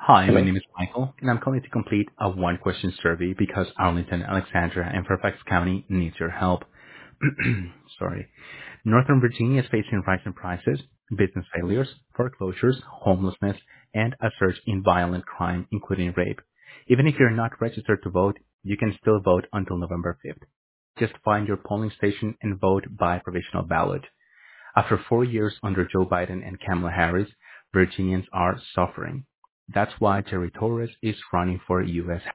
Hi, my Hello. name is Michael, and I'm calling to complete a one-question survey because Arlington, Alexandria, and Fairfax County needs your help. Sorry. Northern Virginia is facing rising prices, business failures, foreclosures, homelessness, and a surge in violent crime, including rape. Even if you're not registered to vote, you can still vote until November 5th. Just find your polling station and vote by provisional ballot. After 4 years under Joe Biden and Kamala Harris, Virginians are suffering. That's why Jerry Torres is running for U.S.